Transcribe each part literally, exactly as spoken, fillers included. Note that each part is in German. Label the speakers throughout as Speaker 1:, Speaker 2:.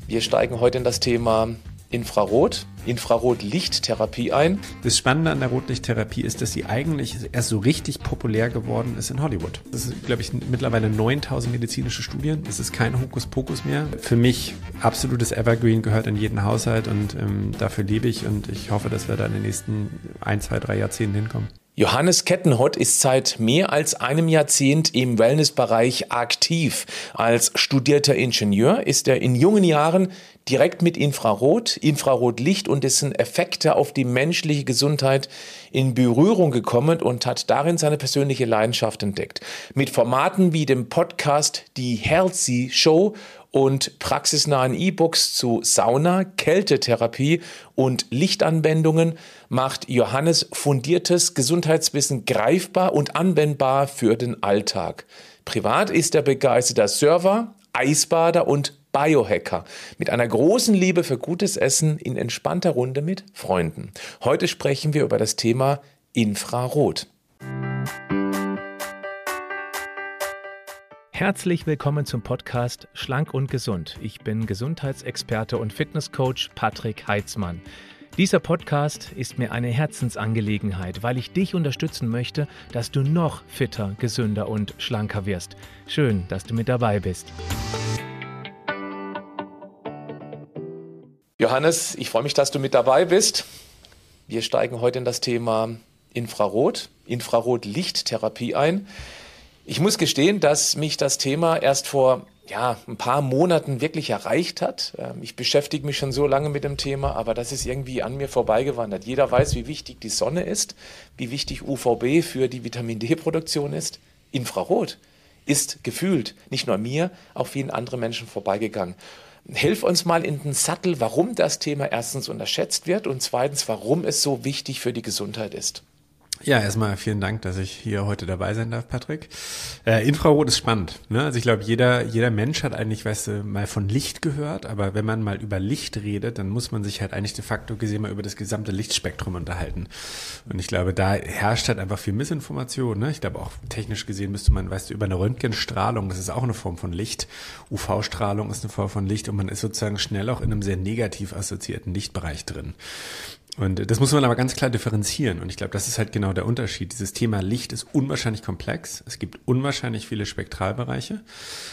Speaker 1: Wir steigen heute in das Thema Infrarot, Infrarotlichttherapie ein.
Speaker 2: Das Spannende an der Rotlichttherapie ist, dass sie eigentlich erst so richtig populär geworden ist in Hollywood. Das ist, glaube ich, mittlerweile neuntausend medizinische Studien. Das ist kein Hokuspokus mehr. Für mich absolutes Evergreen, gehört in jeden Haushalt und ähm, dafür lebe ich und ich hoffe, dass wir da in den nächsten ein, zwei, drei Jahrzehnten hinkommen.
Speaker 1: Johannes Kettenhott ist seit mehr als einem Jahrzehnt im Wellnessbereich aktiv. Als studierter Ingenieur ist er in jungen Jahren direkt mit Infrarot, Infrarotlicht und dessen Effekte auf die menschliche Gesundheit in Berührung gekommen und hat darin seine persönliche Leidenschaft entdeckt. Mit Formaten wie dem Podcast Die Healthy Show und praxisnahen E-Books zu Sauna, Kältetherapie und Lichtanwendungen macht Johannes fundiertes Gesundheitswissen greifbar und anwendbar für den Alltag. Privat ist er begeisterter Surfer, Eisbader und Biohacker mit einer großen Liebe für gutes Essen in entspannter Runde mit Freunden. Heute sprechen wir über das Thema Infrarot.
Speaker 3: Herzlich willkommen zum Podcast Schlank und Gesund. Ich bin Gesundheitsexperte und Fitnesscoach Patrick Heitzmann. Dieser Podcast ist mir eine Herzensangelegenheit, weil ich dich unterstützen möchte, dass du noch fitter, gesünder und schlanker wirst. Schön, dass du mit dabei bist.
Speaker 1: Johannes, ich freue mich, dass du mit dabei bist. Wir steigen heute in das Thema Infrarot, Infrarotlichttherapie ein. Ich muss gestehen, dass mich das Thema erst vor ja, ein paar Monaten wirklich erreicht hat. Ich beschäftige mich schon so lange mit dem Thema, aber das ist irgendwie an mir vorbeigewandert. Jeder weiß, wie wichtig die Sonne ist, wie wichtig U V B für die Vitamin-D-Produktion ist. Infrarot ist gefühlt nicht nur mir, auch vielen anderen Menschen vorbeigegangen. Hilf uns mal in den Sattel, warum das Thema erstens unterschätzt wird und zweitens, warum es so wichtig für die Gesundheit ist.
Speaker 2: Ja, erstmal vielen Dank, dass ich hier heute dabei sein darf, Patrick. Äh, Infrarot ist spannend, ne? Also ich glaube, jeder jeder Mensch hat eigentlich, weißt du, mal von Licht gehört, aber wenn man mal über Licht redet, dann muss man sich halt eigentlich de facto gesehen mal über das gesamte Lichtspektrum unterhalten. Und ich glaube, da herrscht halt einfach viel Missinformation, ne? Ich glaube auch technisch gesehen müsste man, weißt du, über eine Röntgenstrahlung, das ist auch eine Form von Licht, U V-Strahlung ist eine Form von Licht und man ist sozusagen schnell auch in einem sehr negativ assoziierten Lichtbereich drin. Und das muss man aber ganz klar differenzieren. Und ich glaube, das ist halt genau der Unterschied. Dieses Thema Licht ist unwahrscheinlich komplex. Es gibt unwahrscheinlich viele Spektralbereiche.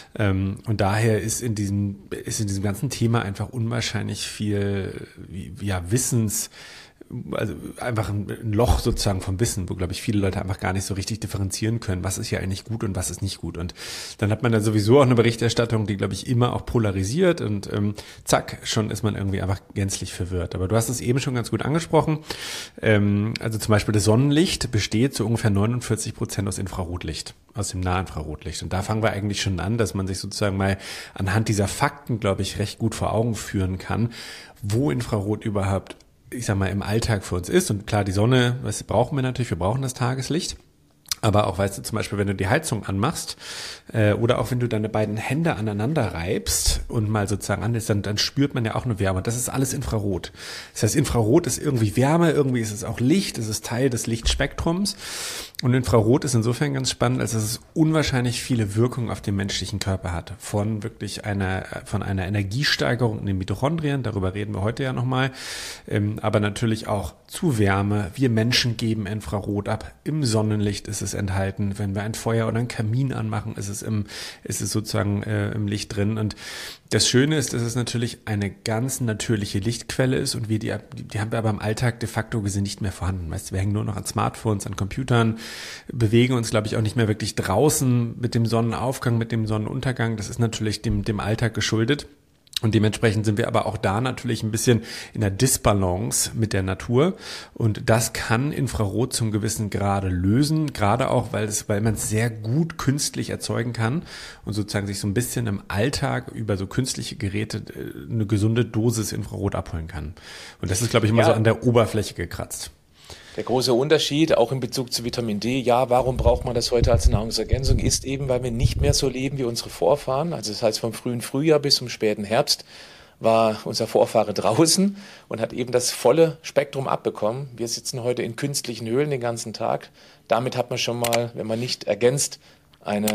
Speaker 2: Und daher ist in diesem, ist in diesem ganzen Thema einfach unwahrscheinlich viel, ja, Wissens, also einfach ein Loch sozusagen vom Wissen, wo, glaube ich, viele Leute einfach gar nicht so richtig differenzieren können, was ist hier eigentlich gut und was ist nicht gut. Und dann hat man da sowieso auch eine Berichterstattung, die, glaube ich, immer auch polarisiert und ähm, zack, schon ist man irgendwie einfach gänzlich verwirrt. Aber du hast es eben schon ganz gut angesprochen. Ähm, also zum Beispiel das Sonnenlicht besteht zu ungefähr neunundvierzig Prozent aus Infrarotlicht, aus dem Nahinfrarotlicht. Und da fangen wir eigentlich schon an, dass man sich sozusagen mal anhand dieser Fakten, glaube ich, recht gut vor Augen führen kann, wo Infrarot überhaupt, ich sag mal, im Alltag für uns ist. Und klar, die Sonne, das brauchen wir natürlich, wir brauchen das Tageslicht. Aber auch, weißt du, zum Beispiel, wenn du die Heizung anmachst äh, oder auch wenn du deine beiden Hände aneinander reibst und mal sozusagen anlässt, dann, dann spürt man ja auch eine Wärme. Das ist alles Infrarot. Das heißt, Infrarot ist irgendwie Wärme, irgendwie ist es auch Licht, es ist Teil des Lichtspektrums. Und Infrarot ist insofern ganz spannend, als dass es unwahrscheinlich viele Wirkungen auf den menschlichen Körper hat. Von wirklich einer, von einer Energiesteigerung in den Mitochondrien, darüber reden wir heute ja nochmal, ähm, aber natürlich auch zu Wärme. Wir Menschen geben Infrarot ab. Im Sonnenlicht ist es enthalten. Wenn wir ein Feuer oder einen Kamin anmachen, ist es im, ist es sozusagen äh, im Licht drin. Und das Schöne ist, dass es natürlich eine ganz natürliche Lichtquelle ist und wir die, die haben wir aber im Alltag de facto gesehen nicht mehr vorhanden. Weißt du, wir hängen nur noch an Smartphones, an Computern, bewegen uns, glaube ich, auch nicht mehr wirklich draußen mit dem Sonnenaufgang, mit dem Sonnenuntergang. Das ist natürlich dem, dem Alltag geschuldet. Und dementsprechend sind wir aber auch da natürlich ein bisschen in der Disbalance mit der Natur. Und das kann Infrarot zum gewissen Grade lösen, gerade auch, weil es, weil man es sehr gut künstlich erzeugen kann und sozusagen sich so ein bisschen im Alltag über so künstliche Geräte eine gesunde Dosis Infrarot abholen kann. Und das ist, glaube ich, immer
Speaker 1: ja.
Speaker 2: so an der Oberfläche gekratzt.
Speaker 1: Der große Unterschied, auch in Bezug zu Vitamin D, ja, warum braucht man das heute als Nahrungsergänzung, ist eben, weil wir nicht mehr so leben wie unsere Vorfahren. Also das heißt, vom frühen Frühjahr bis zum späten Herbst war unser Vorfahre draußen und hat eben das volle Spektrum abbekommen. Wir sitzen heute in künstlichen Höhlen den ganzen Tag. Damit hat man schon mal, wenn man nicht ergänzt, eine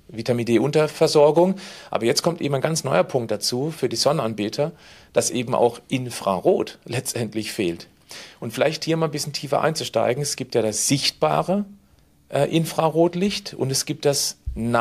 Speaker 1: Vitamin D-Unterversorgung. Aber jetzt kommt eben ein ganz neuer Punkt dazu für die Sonnenanbeter, dass eben auch Infrarot letztendlich fehlt. Und vielleicht hier mal ein bisschen tiefer einzusteigen. Es gibt ja das sichtbare äh, Infrarotlicht und es gibt das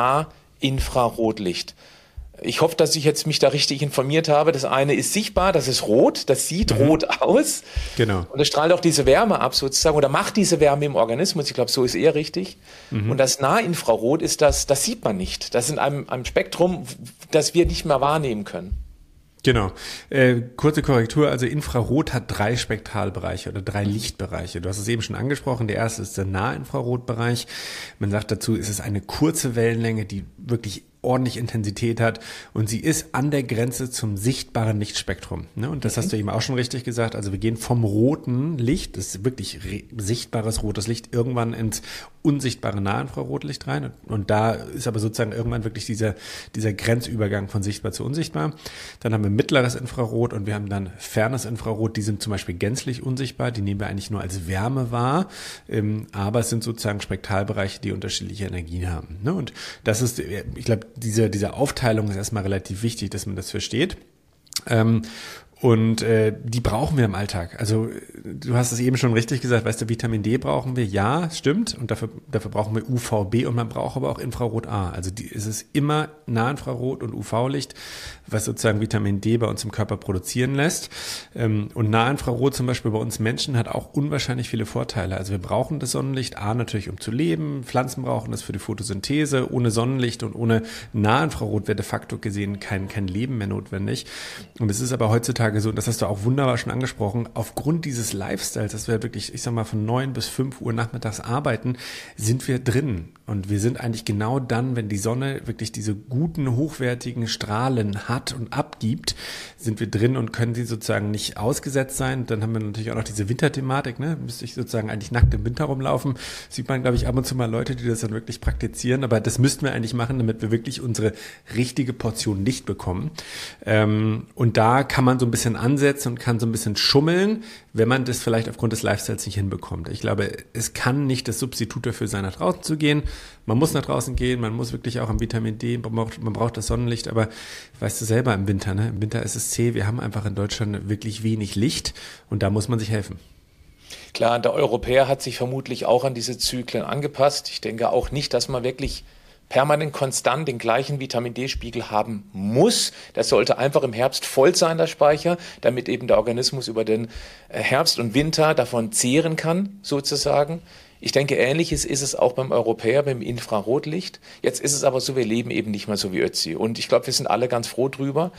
Speaker 1: Nahinfrarotlicht. Ich hoffe, dass ich jetzt mich da richtig informiert habe. Das eine ist sichtbar, das ist rot, das sieht mhm. rot aus.
Speaker 2: Genau.
Speaker 1: Und es strahlt auch diese Wärme ab sozusagen oder macht diese Wärme im Organismus. Ich glaube, so ist eher richtig. Mhm. Und das Nahinfrarot ist das, das sieht man nicht. Das ist in einem, einem Spektrum, das wir nicht mehr wahrnehmen können.
Speaker 2: Genau. Äh, kurze Korrektur, also Infrarot hat drei Spektralbereiche oder drei Lichtbereiche. Du hast es eben schon angesprochen. Der erste ist der Nahinfrarotbereich. Man sagt dazu, es ist eine kurze Wellenlänge, die wirklich ordentlich Intensität hat und sie ist an der Grenze zum sichtbaren Lichtspektrum. Ne? Und das mhm. hast du eben auch schon richtig gesagt. Also wir gehen vom roten Licht, das ist wirklich re- sichtbares rotes Licht, irgendwann ins unsichtbare Nahinfrarotlicht rein. Und, und da ist aber sozusagen irgendwann wirklich dieser, dieser Grenzübergang von sichtbar zu unsichtbar. Dann haben wir mittleres Infrarot und wir haben dann fernes Infrarot. Die sind zum Beispiel gänzlich unsichtbar. Die nehmen wir eigentlich nur als Wärme wahr. Ähm, aber es sind sozusagen Spektralbereiche, die unterschiedliche Energien haben. Ne? Und das ist, ich glaube, Diese, diese Aufteilung ist erstmal relativ wichtig, dass man das versteht. Ähm, und äh, die brauchen wir im Alltag. Also du hast es eben schon richtig gesagt, weißt du, Vitamin D brauchen wir, ja, stimmt. Und dafür, dafür brauchen wir U V B und man braucht aber auch Infrarot A. Also die, es ist immer Nahinfrarot und U V-Licht, was sozusagen Vitamin D bei uns im Körper produzieren lässt. Ähm, und Nahinfrarot zum Beispiel bei uns Menschen hat auch unwahrscheinlich viele Vorteile. Also wir brauchen das Sonnenlicht, A natürlich um zu leben, Pflanzen brauchen das für die Photosynthese. Ohne Sonnenlicht und ohne Nahinfrarot wäre de facto gesehen kein, kein Leben mehr notwendig. Und es ist aber heutzutage so, und das hast du auch wunderbar schon angesprochen, aufgrund dieses Lifestyles, dass wir wirklich, ich sag mal, von neun bis fünf Uhr nachmittags arbeiten, sind wir drin. Und wir sind eigentlich genau dann, wenn die Sonne wirklich diese guten, hochwertigen Strahlen hat und abgibt, sind wir drin und können sie sozusagen nicht ausgesetzt sein. Dann haben wir natürlich auch noch diese Winterthematik, ne? Müsste ich sozusagen eigentlich nackt im Winter rumlaufen. Sieht man, glaube ich, ab und zu mal Leute, die das dann wirklich praktizieren. Aber das müssten wir eigentlich machen, damit wir wirklich unsere richtige Portion Licht bekommen. Ähm, und da kann man so ein bisschen ansetzen und kann so ein bisschen schummeln, wenn man das vielleicht aufgrund des Lifestyles nicht hinbekommt. Ich glaube, es kann nicht das Substitut dafür sein, nach draußen zu gehen. Man muss nach draußen gehen, man muss wirklich auch am Vitamin D, man braucht, man braucht das Sonnenlicht, aber weißt du selber im Winter, ne? Im Winter ist es zäh, wir haben einfach in Deutschland wirklich wenig Licht und da muss man sich helfen.
Speaker 1: Klar, der Europäer hat sich vermutlich auch an diese Zyklen angepasst. Ich denke auch nicht, dass man wirklich permanent konstant den gleichen Vitamin D-Spiegel haben muss. Das sollte einfach im Herbst voll sein, der Speicher, damit eben der Organismus über den Herbst und Winter davon zehren kann, sozusagen. Ich denke, Ähnliches ist es auch beim Europäer, beim Infrarotlicht. Jetzt ist es aber so, wir leben eben nicht mehr so wie Ötzi. Und ich glaube, wir sind alle ganz froh drüber.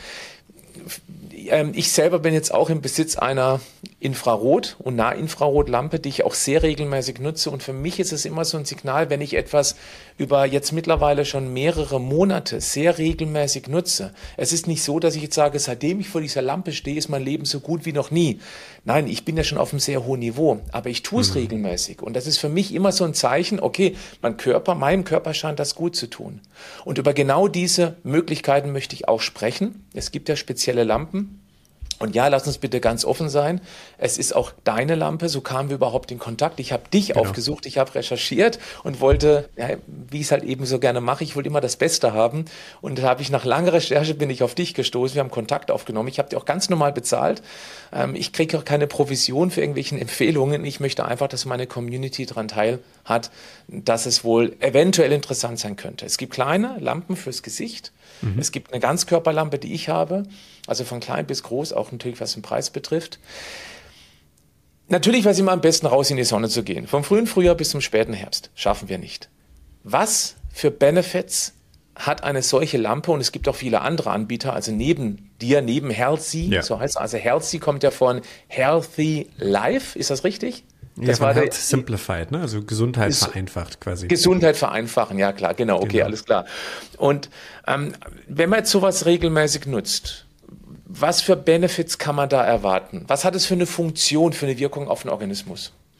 Speaker 1: Ich selber bin jetzt auch im Besitz einer Infrarot- und Nahinfrarotlampe, die ich auch sehr regelmäßig nutze. Und für mich ist es immer so ein Signal, wenn ich etwas über jetzt mittlerweile schon mehrere Monate sehr regelmäßig nutze. Es ist nicht so, dass ich jetzt sage, seitdem ich vor dieser Lampe stehe, ist mein Leben so gut wie noch nie. Nein, ich bin ja schon auf einem sehr hohen Niveau, aber ich tue es mhm. regelmäßig. Und das ist für mich immer so ein Zeichen, okay, mein Körper, meinem Körper scheint das gut zu tun. Und über genau diese Möglichkeiten möchte ich auch sprechen. Es gibt ja spezielle Lampen. Und ja, lass uns bitte ganz offen sein. Es ist auch deine Lampe, so kamen wir überhaupt in Kontakt. Ich habe dich genau. aufgesucht, ich habe recherchiert und wollte, ja, wie ich es halt eben so gerne mache, ich wollte immer das Beste haben. Und da habe ich nach langer Recherche bin ich auf dich gestoßen, wir haben Kontakt aufgenommen. Ich habe dir auch ganz normal bezahlt. Ähm, ich kriege auch keine Provision für irgendwelche Empfehlungen. Ich möchte einfach, dass meine Community daran teil hat, dass es wohl eventuell interessant sein könnte. Es gibt kleine Lampen fürs Gesicht. Mhm. Es gibt eine Ganzkörperlampe, die ich habe, also von klein bis groß, auch natürlich was den Preis betrifft. Natürlich wäre es immer am besten, raus in die Sonne zu gehen. Vom frühen Frühjahr bis zum späten Herbst. Schaffen wir nicht. Was für Benefits hat eine solche Lampe? Und es gibt auch viele andere Anbieter, also neben dir, neben Healthy, ja. so heißt es. Also Healthy kommt ja von Healthy Life, ist das richtig?
Speaker 2: Das ja,
Speaker 1: war
Speaker 2: der, simplified, ne? Also Gesundheit vereinfacht quasi.
Speaker 1: Gesundheit vereinfachen, ja klar, genau, okay, genau. Alles klar. Und ähm, wenn man jetzt sowas regelmäßig nutzt, was für Benefits kann man da erwarten? Was hat es für eine Funktion, für eine Wirkung auf den Organismus?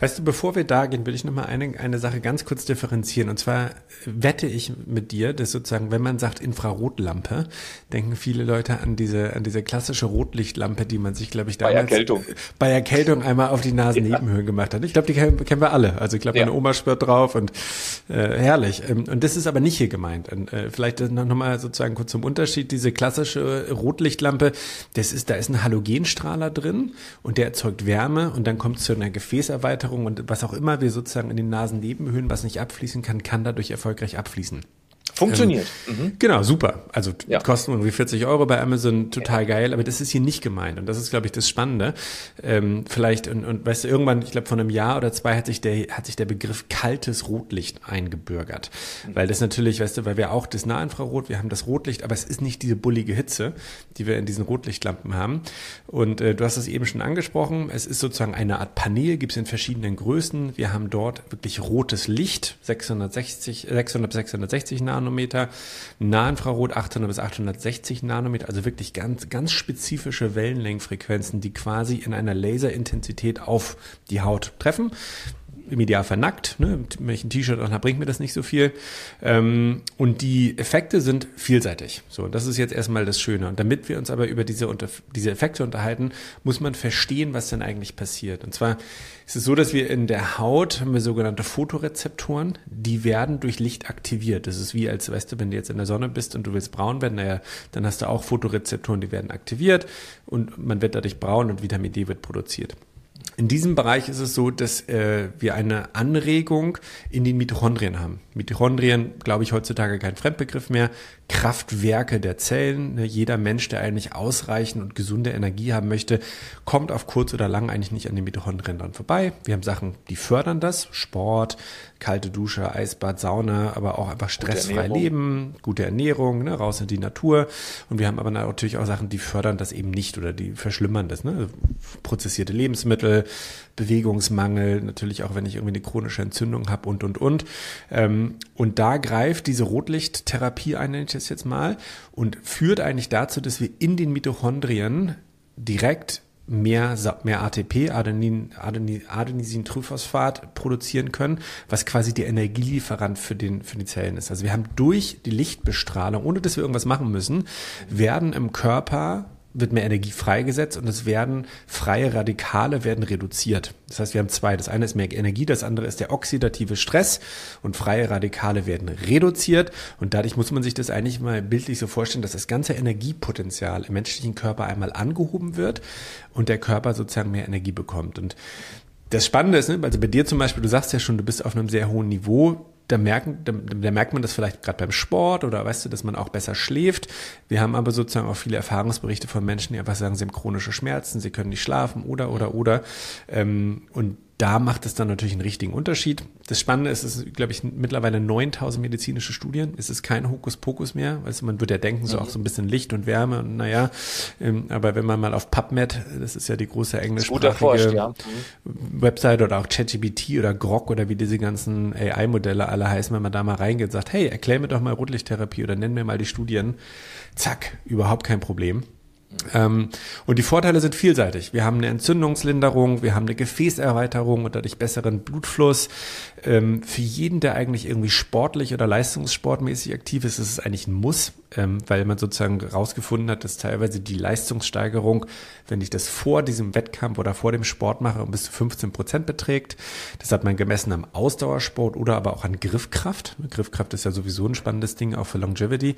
Speaker 2: Weißt du, bevor wir da gehen, will ich nochmal eine, eine Sache ganz kurz differenzieren. Und zwar wette ich mit dir, dass sozusagen, wenn man sagt Infrarotlampe, denken viele Leute an diese, an diese klassische Rotlichtlampe, die man sich, glaube ich, damals
Speaker 1: bei Erkältung,
Speaker 2: bei Erkältung einmal auf die Nasennebenhöhlen ja. gemacht hat. Ich glaube, die kennen, kennen wir alle. Also ich glaube, ja. meine Oma schwört drauf und äh, herrlich. Und das ist aber nicht hier gemeint. Und, äh, vielleicht noch mal sozusagen kurz zum Unterschied. Diese klassische Rotlichtlampe, das ist, da ist ein Halogenstrahler drin und der erzeugt Wärme und dann kommt es zu einer Gefäßerweiterung und was auch immer wir sozusagen in den Nasennebenhöhlen, was nicht abfließen kann, kann dadurch erfolgreich abfließen.
Speaker 1: Funktioniert.
Speaker 2: Ähm, mhm. Genau, super. Also
Speaker 1: ja.
Speaker 2: kosten irgendwie vierzig Euro bei Amazon, total ja. geil, aber das ist hier nicht gemeint und das ist, glaube ich, das Spannende. Ähm, vielleicht, und, und weißt du, irgendwann, ich glaube vor einem Jahr oder zwei hat sich der, hat sich der Begriff kaltes Rotlicht eingebürgert. Mhm. Weil das natürlich, weißt du, weil wir auch das Nahinfrarot, wir haben das Rotlicht, aber es ist nicht diese bullige Hitze, die wir in diesen Rotlichtlampen haben. Und äh, du hast es eben schon angesprochen, es ist sozusagen eine Art Panel, gibt es in verschiedenen Größen. Wir haben dort wirklich rotes Licht, sechshundertsechzig, sechshundert bis sechshundertsechzig Nanometer, Nahinfrarot achthundert bis achthundertsechzig Nanometer, also wirklich ganz, ganz spezifische Wellenlängenfrequenzen, die quasi in einer Laserintensität auf die Haut treffen. Im Idealfall nackt, ne? Wenn ich ein T-Shirt anhabe, bringt mir das nicht so viel. Ähm, und die Effekte sind vielseitig. So, das ist jetzt erstmal das Schöne. Und damit wir uns aber über diese, unter, diese Effekte unterhalten, muss man verstehen, was denn eigentlich passiert. Und zwar ist es so, dass wir in der Haut haben wir sogenannte Photorezeptoren, die werden durch Licht aktiviert. Das ist wie, als weißt du, wenn du jetzt in der Sonne bist und du willst braun werden, naja, dann hast du auch Photorezeptoren, die werden aktiviert und man wird dadurch braun und Vitamin D wird produziert. In diesem Bereich ist es so, dass äh, wir eine Anregung in den Mitochondrien haben. Mitochondrien, glaube ich, heutzutage kein Fremdbegriff mehr. Kraftwerke der Zellen. Ne? Jeder Mensch, der eigentlich ausreichend und gesunde Energie haben möchte, kommt auf kurz oder lang eigentlich nicht an den Mitochondrien dran vorbei. Wir haben Sachen, die fördern das. Sport, kalte Dusche, Eisbad, Sauna, aber auch einfach stressfrei leben, gute Ernährung, ne? Raus in die Natur. Und wir haben aber natürlich auch Sachen, die fördern das eben nicht oder die verschlimmern das. Ne? Prozessierte Lebensmittel, Bewegungsmangel, natürlich auch, wenn ich irgendwie eine chronische Entzündung habe und, und, und. Ähm, und da greift diese Rotlichttherapie ein, nenne ich das jetzt mal, und führt eigentlich dazu, dass wir in den Mitochondrien direkt mehr, mehr A T P, Adenin, Adenin, Adenosintriphosphat produzieren können, was quasi der Energielieferant für den, für die Zellen ist. Also wir haben durch die Lichtbestrahlung, ohne dass wir irgendwas machen müssen, werden im Körper wird mehr Energie freigesetzt und es werden freie Radikale werden reduziert. Das heißt, wir haben zwei. Das eine ist mehr Energie, das andere ist der oxidative Stress und freie Radikale werden reduziert und dadurch muss man sich das eigentlich mal bildlich so vorstellen, dass das ganze Energiepotenzial im menschlichen Körper einmal angehoben wird und der Körper sozusagen mehr Energie bekommt. Und das Spannende ist, ne, also bei dir zum Beispiel, du sagst ja schon, du bist auf einem sehr hohen Niveau. Da, merken, da, da merkt man das vielleicht gerade beim Sport oder weißt du, dass man auch besser schläft. Wir haben aber sozusagen auch viele Erfahrungsberichte von Menschen, die einfach sagen, sie haben chronische Schmerzen, sie können nicht schlafen oder, oder, oder. Ähm, und da macht es dann natürlich einen richtigen Unterschied. Das Spannende ist, es ist, glaube ich, mittlerweile neuntausend medizinische Studien. Es ist kein Hokuspokus mehr. Weißt du, man würde ja denken, so auch so ein bisschen Licht und Wärme und naja, ähm, aber wenn man mal auf PubMed, das ist ja die große englischsprachige ja. Website oder auch ChatGPT oder Grok oder wie diese ganzen A I-Modelle alle heißen, wenn man da mal reingeht und sagt, hey, erklär mir doch mal Rotlichttherapie oder nenn mir mal die Studien. Zack, überhaupt kein Problem. Ähm, und die Vorteile sind vielseitig. Wir haben eine Entzündungslinderung, wir haben eine Gefäßerweiterung und dadurch besseren Blutfluss. Ähm, für jeden, der eigentlich irgendwie sportlich oder leistungssportmäßig aktiv ist, ist es eigentlich ein Muss, ähm, weil man sozusagen rausgefunden hat, dass teilweise die Leistungssteigerung, wenn ich das vor diesem Wettkampf oder vor dem Sport mache, um bis zu fünfzehn Prozent beträgt. Das hat man gemessen am Ausdauersport oder aber auch an Griffkraft. Griffkraft ist ja sowieso ein spannendes Ding, auch für Longevity.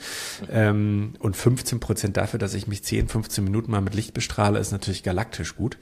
Speaker 2: Ähm, und fünfzehn Prozent dafür, dass ich mich zehn, fünfzehn Minuten mal mit Licht bestrahle, ist natürlich galaktisch gut.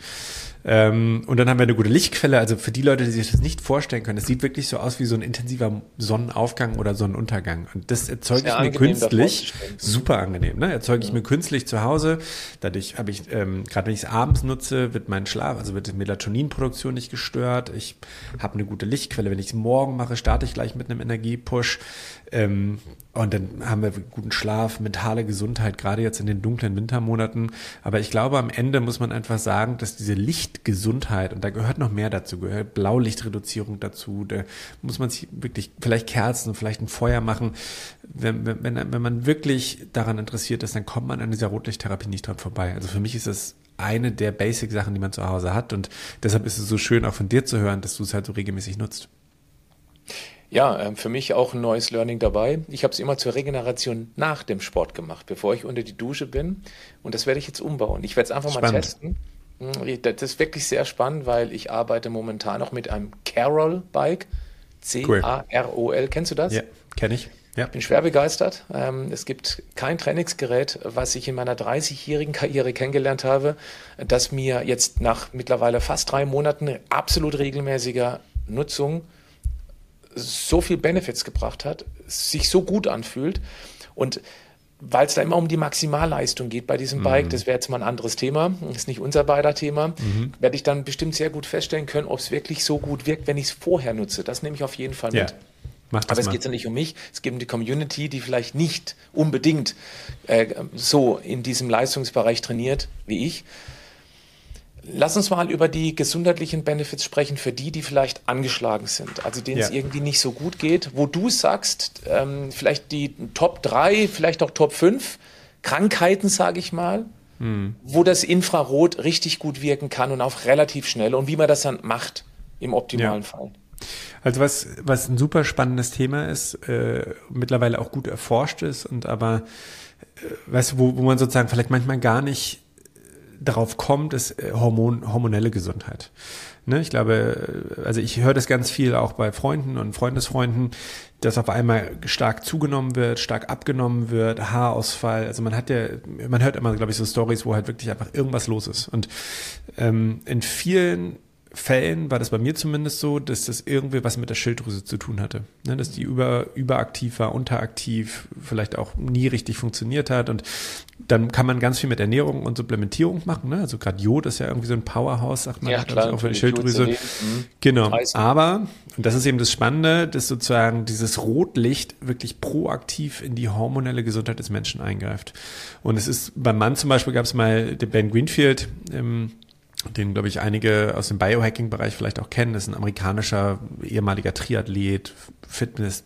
Speaker 2: Ähm, und dann haben wir eine gute Lichtquelle. Also für die Leute, die sich das nicht vorstellen können, es sieht wirklich so aus wie so ein intensiver Sonnenaufgang oder Sonnenuntergang. Und das erzeuge ich mir künstlich, super angenehm, ne? Erzeuge ich ja. mir künstlich zu Hause. Dadurch habe ich, ähm, gerade wenn ich es abends nutze, wird mein Schlaf, also wird die Melatoninproduktion nicht gestört. Ich habe eine gute Lichtquelle. Wenn ich es morgen mache, starte ich gleich mit einem Energiepush. Ähm, und dann haben wir guten Schlaf, mentale Gesundheit, gerade jetzt in den dunklen Wintermonaten. Aber ich glaube, am Ende muss man einfach sagen, dass diese Lichtgesundheit, und da gehört noch mehr dazu, gehört Blaulichtreduzierung dazu, da muss man sich wirklich, vielleicht Kerzen, vielleicht ein Feuer machen. Wenn, wenn, wenn man wirklich daran interessiert ist, dann kommt man an dieser Rotlichttherapie nicht dran vorbei. Also für mich ist das eine der Basic-Sachen, die man zu Hause hat. Und deshalb ist es so schön, auch von dir zu hören, dass du es halt so regelmäßig nutzt.
Speaker 1: Ja, für mich auch ein neues Learning dabei. Ich habe es immer zur Regeneration nach dem Sport gemacht, bevor ich unter die Dusche bin. Und das werde ich jetzt umbauen. Ich werde es einfach
Speaker 2: Spannend.
Speaker 1: mal testen. Das ist wirklich sehr spannend, weil ich arbeite momentan noch mit einem Carol-Bike. C A R O L. Cool. Kennst du das?
Speaker 2: Ja, kenne ich. Ja.
Speaker 1: Ich bin schwer begeistert. Es gibt kein Trainingsgerät, was ich in meiner dreißigjährigen Karriere kennengelernt habe, das mir jetzt nach mittlerweile fast drei Monaten absolut regelmäßiger Nutzung so viel Benefits gebracht hat, sich so gut anfühlt. Und weil es da immer um die Maximalleistung geht bei diesem Bike, mhm. das wäre jetzt mal ein anderes Thema, das ist nicht unser beider Thema, mhm. werde ich dann bestimmt sehr gut feststellen können, ob es wirklich so gut wirkt, wenn ich es vorher nutze. Das nehme ich auf jeden Fall mit.
Speaker 2: Ja. Mach das
Speaker 1: Aber es
Speaker 2: mal.
Speaker 1: geht ja nicht um mich, es geht um die Community, die vielleicht nicht unbedingt äh, so in diesem Leistungsbereich trainiert wie ich. Lass uns mal über die gesundheitlichen Benefits sprechen für die, die vielleicht angeschlagen sind, also denen ja. es irgendwie nicht so gut geht, wo du sagst, ähm, vielleicht die Top drei, vielleicht auch Top fünf Krankheiten, sage ich mal, hm. wo das Infrarot richtig gut wirken kann und auch relativ schnell und wie man das dann macht im optimalen ja. Fall.
Speaker 2: Also was, was ein super spannendes Thema ist, äh, mittlerweile auch gut erforscht ist und aber, äh, weißt du, wo, wo man sozusagen vielleicht manchmal gar nicht darauf kommt, ist Hormon, hormonelle Gesundheit. Ne, ich glaube, also ich höre das ganz viel auch bei Freunden und Freundesfreunden, dass auf einmal stark zugenommen wird, stark abgenommen wird, Haarausfall. Also man hat ja, man hört immer, glaube ich, so Stories, wo halt wirklich einfach irgendwas los ist. Und ähm, in vielen Fällen war das bei mir zumindest so, dass das irgendwie was mit der Schilddrüse zu tun hatte. Ne, dass die über, überaktiv war, unteraktiv, vielleicht auch nie richtig funktioniert hat. Und dann kann man ganz viel mit Ernährung und Supplementierung machen. Ne? Also gerade Jod ist ja irgendwie so ein Powerhouse, sagt man,
Speaker 1: ja, klar,
Speaker 2: auch für die Schilddrüse. Mhm. Genau, aber, und das ist eben das Spannende, dass sozusagen dieses Rotlicht wirklich proaktiv in die hormonelle Gesundheit des Menschen eingreift. Und es ist, beim Mann zum Beispiel gab es mal den Ben Greenfield, ähm, den, glaube ich, einige aus dem Biohacking-Bereich vielleicht auch kennen. Das ist ein amerikanischer ehemaliger Triathlet, Fitness,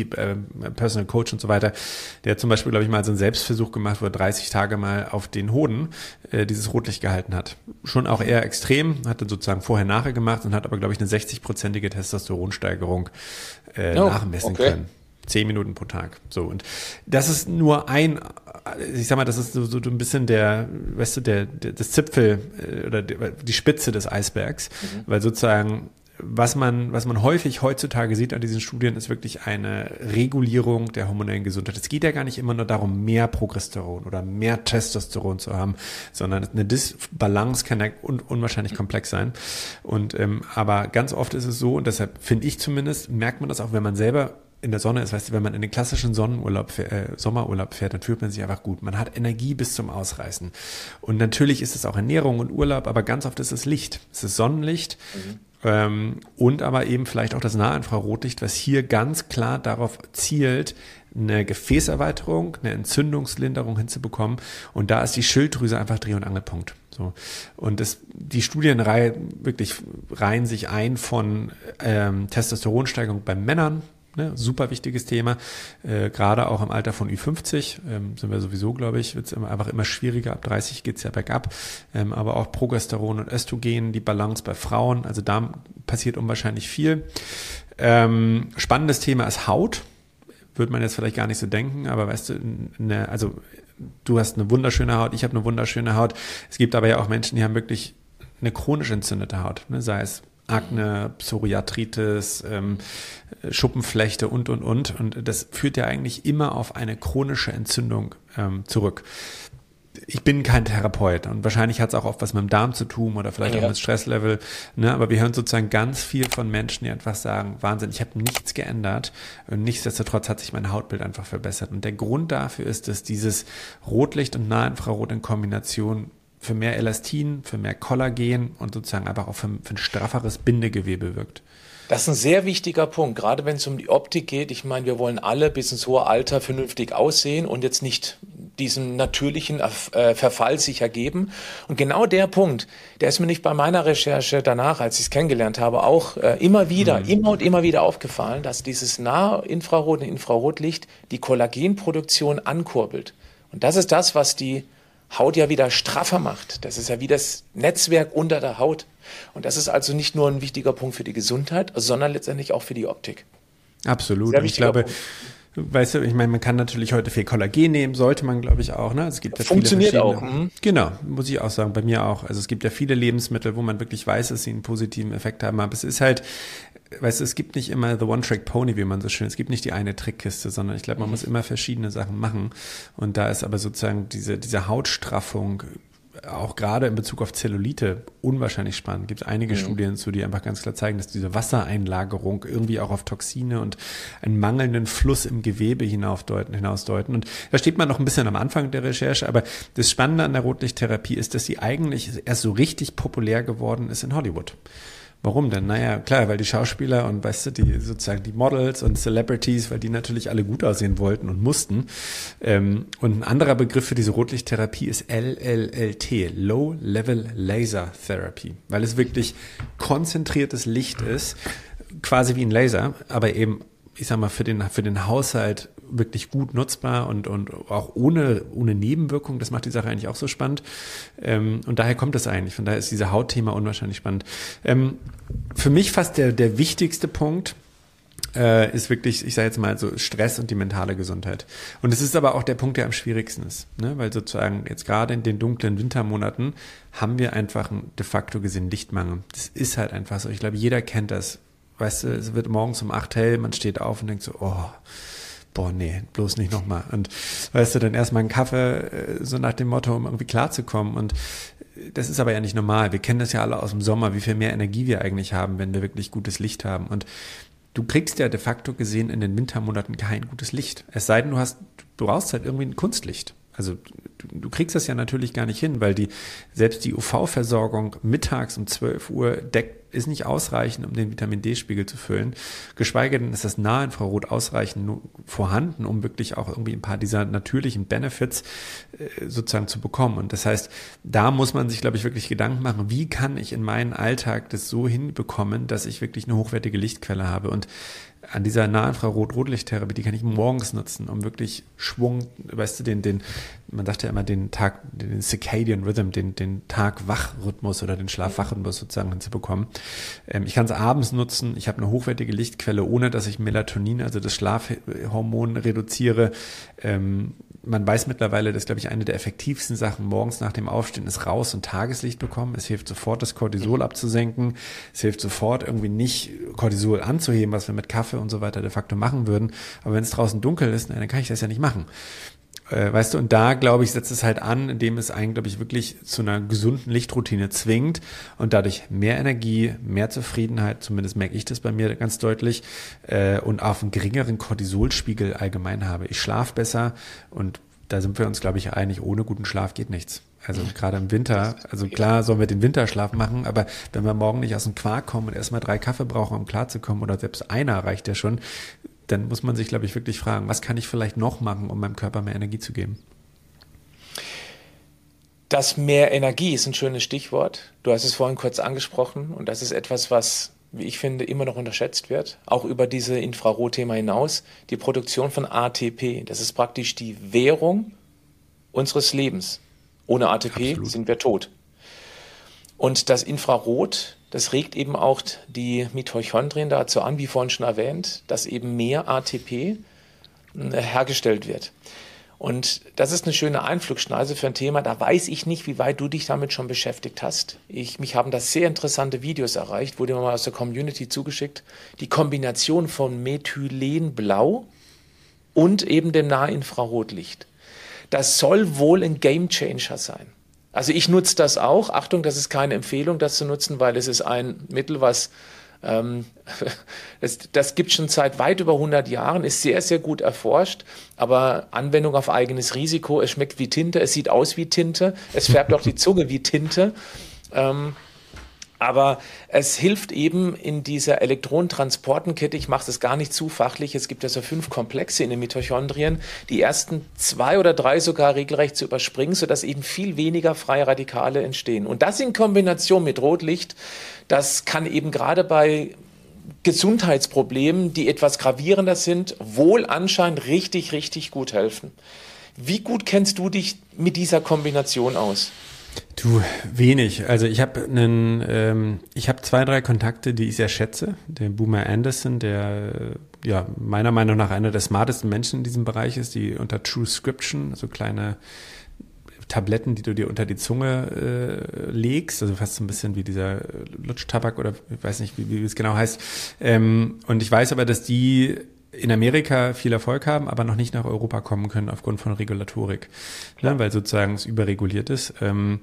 Speaker 2: Personal Coach und so weiter. Der hat zum Beispiel, glaube ich, mal so einen Selbstversuch gemacht, wo er dreißig Tage mal auf den Hoden äh, dieses Rotlicht gehalten hat. Schon auch eher extrem, hat dann sozusagen vorher-nachher gemacht und hat aber, glaube ich, eine sechzig-prozentige Testosteronsteigerung äh, oh, nachmessen okay. können. Zehn Minuten pro Tag. So, und das ist nur ein, ich sag mal, das ist so, so ein bisschen der, weißt du, der, der das Zipfel äh, oder die Spitze des Eisbergs, mhm. weil sozusagen was man, was man häufig heutzutage sieht an diesen Studien, ist wirklich eine Regulierung der hormonellen Gesundheit. Es geht ja gar nicht immer nur darum, mehr Progesteron oder mehr Testosteron zu haben, sondern eine Disbalance kann ja un- unwahrscheinlich komplex sein. Und ähm, aber ganz oft ist es so, und deshalb finde ich zumindest, merkt man das auch, wenn man selber in der Sonne ist, weißt du, wenn man in den klassischen Sonnenurlaub, äh, Sommerurlaub fährt, dann fühlt man sich einfach gut. Man hat Energie bis zum Ausreißen. Und natürlich ist es auch Ernährung und Urlaub, aber ganz oft ist es Licht. Es ist Sonnenlicht. Mhm. Ähm, und aber eben vielleicht auch das Nahinfrarotlicht, was hier ganz klar darauf zielt, eine Gefäßerweiterung, eine Entzündungslinderung hinzubekommen. Und da ist die Schilddrüse einfach Dreh- und Angelpunkt. So. Und das, die Studienreihe wirklich reihen sich ein von ähm, Testosteronsteigerung bei Männern. Ne, super wichtiges Thema, äh, gerade auch im Alter von Ü fünfzig, ähm, sind wir sowieso, glaube ich, wird es immer, einfach immer schwieriger, ab dreißig geht's ja bergab, ähm, aber auch Progesteron und Östrogen, die Balance bei Frauen, also da passiert unwahrscheinlich viel. Ähm, spannendes Thema ist Haut, würde man jetzt vielleicht gar nicht so denken, aber weißt du, ne, also du hast eine wunderschöne Haut, ich habe eine wunderschöne Haut, es gibt aber ja auch Menschen, die haben wirklich eine chronisch entzündete Haut, ne, sei es Akne, Psoriatritis, ähm, Schuppenflechte und, und, und. Und das führt ja eigentlich immer auf eine chronische Entzündung ähm, zurück. Ich bin kein Therapeut und wahrscheinlich hat es auch oft was mit dem Darm zu tun oder vielleicht ja. auch mit Stresslevel. Ne? Aber wir hören sozusagen ganz viel von Menschen, die einfach sagen, Wahnsinn, ich habe nichts geändert und nichtsdestotrotz hat sich mein Hautbild einfach verbessert. Und der Grund dafür ist, dass dieses Rotlicht und Nahinfrarot in Kombination für mehr Elastin, für mehr Kollagen und sozusagen einfach auch für, für ein strafferes Bindegewebe wirkt.
Speaker 1: Das ist ein sehr wichtiger Punkt, gerade wenn es um die Optik geht. Ich meine, wir wollen alle bis ins hohe Alter vernünftig aussehen und jetzt nicht diesen natürlichen äh, Verfall sich ergeben. Und genau der Punkt, der ist mir nicht bei meiner Recherche danach, als ich es kennengelernt habe, auch äh, immer wieder, mhm. immer und immer wieder aufgefallen, dass dieses Nahinfrarot und Infrarotlicht die Kollagenproduktion ankurbelt. Und das ist das, was die Haut ja wieder straffer macht. Das ist ja wie das Netzwerk unter der Haut. Und das ist also nicht nur ein wichtiger Punkt für die Gesundheit, sondern letztendlich auch für die Optik.
Speaker 2: Absolut. Und ich glaube, Punkt. Weißt du, ich meine, man kann natürlich heute viel Kollagen nehmen, sollte man, glaube ich, auch. Ne? Es gibt ja
Speaker 1: Funktioniert
Speaker 2: viele
Speaker 1: auch. Mhm.
Speaker 2: Genau, muss ich auch sagen, bei mir auch. Also es gibt ja viele Lebensmittel, wo man wirklich weiß, dass sie einen positiven Effekt haben. Aber es ist halt, weißt du, es gibt nicht immer the One-Track-Pony, wie man so schön, es gibt nicht die eine Trickkiste, sondern ich glaube, man mhm. muss immer verschiedene Sachen machen. Und da ist aber sozusagen diese, diese Hautstraffung, auch gerade in Bezug auf Zellulite, unwahrscheinlich spannend. Gibt es einige mhm. Studien zu, die einfach ganz klar zeigen, dass diese Wassereinlagerung irgendwie auch auf Toxine und einen mangelnden Fluss im Gewebe hinaufdeuten, hinausdeuten. Und da steht man noch ein bisschen am Anfang der Recherche, aber das Spannende an der Rotlichttherapie ist, dass sie eigentlich erst so richtig populär geworden ist in Hollywood. Warum denn? Naja, klar, weil die Schauspieler und weißt du, die sozusagen die Models und Celebrities, weil die natürlich alle gut aussehen wollten und mussten. Ähm, und ein anderer Begriff für diese Rotlichttherapie ist L L L T, Low Level Laser Therapy, weil es wirklich konzentriertes Licht ist, quasi wie ein Laser, aber eben, ich sag mal, für den, für den Haushalt wirklich gut nutzbar und, und auch ohne, ohne Nebenwirkung. Das macht die Sache eigentlich auch so spannend. Ähm, und daher kommt es eigentlich. Von daher ist dieses Hautthema unwahrscheinlich spannend. Ähm, für mich fast der, der wichtigste Punkt äh, ist wirklich, ich sage jetzt mal so Stress und die mentale Gesundheit. Und es ist aber auch der Punkt, der am schwierigsten ist. Ne? Weil sozusagen jetzt gerade in den dunklen Wintermonaten haben wir einfach einen de facto gesehen Lichtmangel. Das ist halt einfach so. Ich glaube, jeder kennt das. Weißt du, es wird morgens um acht hell, man steht auf und denkt so, oh, boah, nee, bloß nicht nochmal. Und weißt du, dann erstmal einen Kaffee, so nach dem Motto, um irgendwie klarzukommen. Und das ist aber ja nicht normal. Wir kennen das ja alle aus dem Sommer, wie viel mehr Energie wir eigentlich haben, wenn wir wirklich gutes Licht haben. Und du kriegst ja de facto gesehen in den Wintermonaten kein gutes Licht. Es sei denn, du hast, du brauchst halt irgendwie ein Kunstlicht. Also du, du kriegst das ja natürlich gar nicht hin, weil die selbst die U V-Versorgung mittags um zwölf Uhr deckt, ist nicht ausreichend, um den Vitamin-D-Spiegel zu füllen. Geschweige denn ist das Nahinfrarot ausreichend vorhanden, um wirklich auch irgendwie ein paar dieser natürlichen Benefits äh, sozusagen zu bekommen. Und das heißt, da muss man sich, glaube ich, wirklich Gedanken machen, wie kann ich in meinen Alltag das so hinbekommen, dass ich wirklich eine hochwertige Lichtquelle habe. Und an dieser Nahinfrarot-Rotlichttherapie, die kann ich morgens nutzen, um wirklich Schwung, weißt du, den, den, man sagt ja immer den Tag, den Circadian Rhythm, den, den Tag-Wach-Rhythmus oder den Schlaf-Wach-Rhythmus sozusagen hinzubekommen. Ähm, ich kann es abends nutzen, ich habe eine hochwertige Lichtquelle, ohne dass ich Melatonin, also das Schlafhormon, reduziere. Ähm, man weiß mittlerweile, dass, glaube ich, eine der effektivsten Sachen morgens nach dem Aufstehen ist raus und Tageslicht bekommen. Es hilft sofort, das Cortisol abzusenken. Es hilft sofort, irgendwie nicht Cortisol anzuheben, was wir mit Kaffee und so weiter de facto machen würden. Aber wenn es draußen dunkel ist, dann kann ich das ja nicht machen. Äh, weißt du, und da, glaube ich, setzt es halt an, indem es einen, glaube ich, wirklich zu einer gesunden Lichtroutine zwingt und dadurch mehr Energie, mehr Zufriedenheit, zumindest merke ich das bei mir ganz deutlich, äh, und auf einen geringeren Cortisolspiegel allgemein habe. Ich schlafe besser und da sind wir uns, glaube ich, einig, ohne guten Schlaf geht nichts. Also gerade im Winter, also klar sollen wir den Winterschlaf machen, aber wenn wir morgen nicht aus dem Quark kommen und erstmal drei Kaffee brauchen, um klarzukommen, oder selbst einer reicht ja schon, dann muss man sich, glaube ich, wirklich fragen, was kann ich vielleicht noch machen, um meinem Körper mehr Energie zu geben?
Speaker 1: Das mehr Energie ist ein schönes Stichwort. Du hast es vorhin kurz angesprochen und das ist etwas, was, wie ich finde, immer noch unterschätzt wird, auch über diese Infrarotthema hinaus, die Produktion von A T P. Das ist praktisch die Währung unseres Lebens. Ohne A T P Absolut. Sind wir tot. Und das Infrarot, das regt eben auch die Mitochondrien dazu an, wie vorhin schon erwähnt, dass eben mehr A T P hergestellt wird. Und das ist eine schöne Einflugschneise für ein Thema, da weiß ich nicht, wie weit du dich damit schon beschäftigt hast. Ich, mich haben da sehr interessante Videos erreicht, wurde mir mal aus der Community zugeschickt. Die Kombination von Methylenblau und eben dem Nahinfrarotlicht. Das soll wohl ein Gamechanger sein. Also ich nutze das auch. Achtung, das ist keine Empfehlung, das zu nutzen, weil es ist ein Mittel, was ähm, das, das gibt schon seit weit über hundert Jahren, ist sehr, sehr gut erforscht, aber Anwendung auf eigenes Risiko. Es schmeckt wie Tinte, es sieht aus wie Tinte, es färbt auch die Zunge wie Tinte. Ähm, Aber es hilft eben in dieser Elektronentransportenkette, ich mache das gar nicht zu fachlich, es gibt ja so fünf Komplexe in den Mitochondrien, die ersten zwei oder drei sogar regelrecht zu überspringen, sodass eben viel weniger freie Radikale entstehen. Und das in Kombination mit Rotlicht, das kann eben gerade bei Gesundheitsproblemen, die etwas gravierender sind, wohl anscheinend richtig, richtig gut helfen. Wie gut kennst du dich mit dieser Kombination aus?
Speaker 2: Du, wenig. Also ich habe einen, ähm, ich habe zwei, drei Kontakte, die ich sehr schätze. Der Boomer Anderson, der ja meiner Meinung nach einer der smartesten Menschen in diesem Bereich ist, die unter TrueScription, so kleine Tabletten, die du dir unter die Zunge äh, legst, also fast so ein bisschen wie dieser Lutschtabak oder ich weiß nicht, wie, wie es genau heißt. Ähm, und ich weiß aber, dass die in Amerika viel Erfolg haben, aber noch nicht nach Europa kommen können aufgrund von Regulatorik, ne, weil sozusagen es überreguliert ist. Ähm,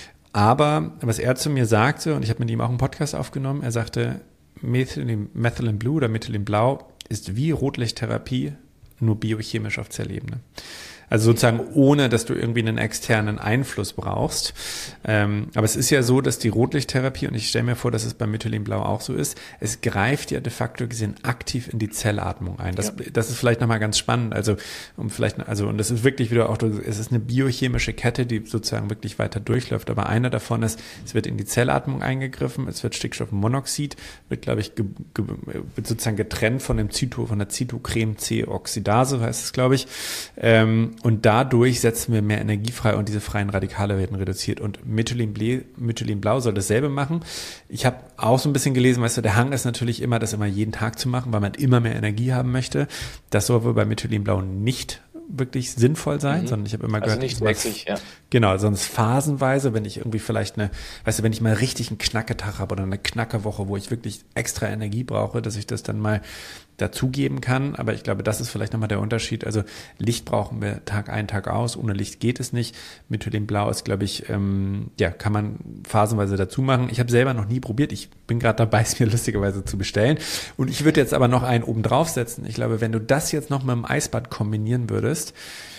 Speaker 2: aber was er zu mir sagte, und ich habe mit ihm auch einen Podcast aufgenommen, er sagte, Methylene, Methylene Blue oder Methylene Blau ist wie Rotlichttherapie, nur biochemisch auf Zellebene. Also sozusagen ohne, dass du irgendwie einen externen Einfluss brauchst. Ähm, aber es ist ja so, dass die Rotlichttherapie, und ich stelle mir vor, dass es bei Methylenblau auch so ist, es greift ja de facto gesehen aktiv in die Zellatmung ein. Das, ja. das ist vielleicht nochmal ganz spannend. Also, um vielleicht, also, und das ist wirklich wieder auch, es ist eine biochemische Kette, die sozusagen wirklich weiter durchläuft. Aber einer davon ist, es wird in die Zellatmung eingegriffen, es wird Stickstoffmonoxid, wird, glaube ich, ge, ge, wird sozusagen getrennt von dem Zyto, von der Zytochrem-C-Oxidase, heißt es, glaube ich. Ähm, Und dadurch setzen wir mehr Energie frei und diese freien Radikale werden reduziert. Und Methylenblau soll dasselbe machen. Ich habe auch so ein bisschen gelesen, weißt du, der Hang ist natürlich immer, das immer jeden Tag zu machen, weil man immer mehr Energie haben möchte. Das soll wohl bei Methylenblau nicht wirklich sinnvoll sein, mhm. sondern ich habe immer
Speaker 1: also
Speaker 2: gehört,
Speaker 1: nicht wechselig, ja.
Speaker 2: Genau, sonst phasenweise, wenn ich irgendwie vielleicht eine, weißt du, wenn ich mal richtig einen Knacketag habe oder eine Knackerwoche, wo ich wirklich extra Energie brauche, dass ich das dann mal dazugeben kann. Aber ich glaube, das ist vielleicht nochmal der Unterschied. Also Licht brauchen wir Tag ein, Tag aus. Ohne Licht geht es nicht. Methylenblau ist, glaube ich, ähm, ja, kann man phasenweise dazu machen. Ich habe selber noch nie probiert. Ich bin gerade dabei, es mir lustigerweise zu bestellen. Und ich würde jetzt aber noch einen oben drauf setzen. Ich glaube, wenn du das jetzt noch mit dem Eisbad kombinieren würdest,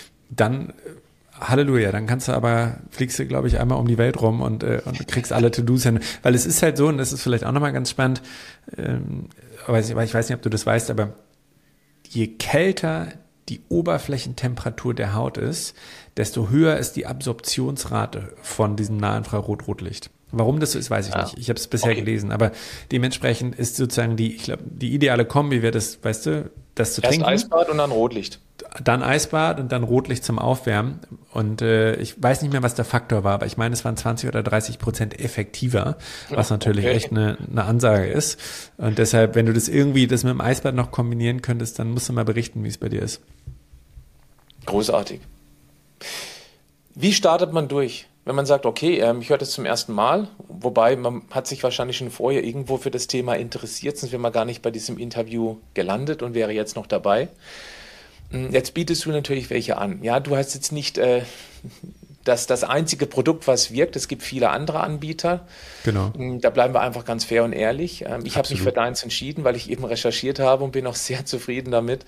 Speaker 2: dann Halleluja, dann kannst du aber, fliegst du, glaube ich, einmal um die Welt rum und, äh, und kriegst alle To-Dos hin. Weil es ist halt so, und das ist vielleicht auch nochmal ganz spannend, ähm, aber ich weiß nicht, ob du das weißt, aber je kälter die Oberflächentemperatur der Haut ist, desto höher ist die Absorptionsrate von diesem Nahinfrarot-Rotlicht. Warum das so ist, weiß ich ah, nicht. Ich habe es bisher okay. gelesen, aber dementsprechend ist sozusagen die, ich glaube, die ideale Kombi wäre das, weißt du, das zu
Speaker 1: Erst
Speaker 2: trinken.
Speaker 1: Erst Eisbad und dann Rotlicht.
Speaker 2: Dann Eisbad und dann Rotlicht zum Aufwärmen. Und äh, ich weiß nicht mehr, was der Faktor war, aber ich meine, es waren zwanzig oder dreißig Prozent effektiver, was natürlich okay. echt eine, eine Ansage ist. Und deshalb, wenn du das irgendwie, das mit dem Eisbad noch kombinieren könntest, dann musst du mal berichten, wie es bei dir ist.
Speaker 1: Großartig. Wie startet man durch? Wenn man sagt, okay, ähm, ich höre das zum ersten Mal, wobei man hat sich wahrscheinlich schon vorher irgendwo für das Thema interessiert, sonst wäre man gar nicht bei diesem Interview gelandet und wäre jetzt noch dabei. Jetzt bietest du natürlich welche an. Ja, du hast jetzt nicht äh, das, das einzige Produkt, was wirkt. Es gibt viele andere Anbieter.
Speaker 2: Genau.
Speaker 1: Da bleiben wir einfach ganz fair und ehrlich. Ähm, ich habe mich für deins entschieden, weil ich eben recherchiert habe und bin auch sehr zufrieden damit.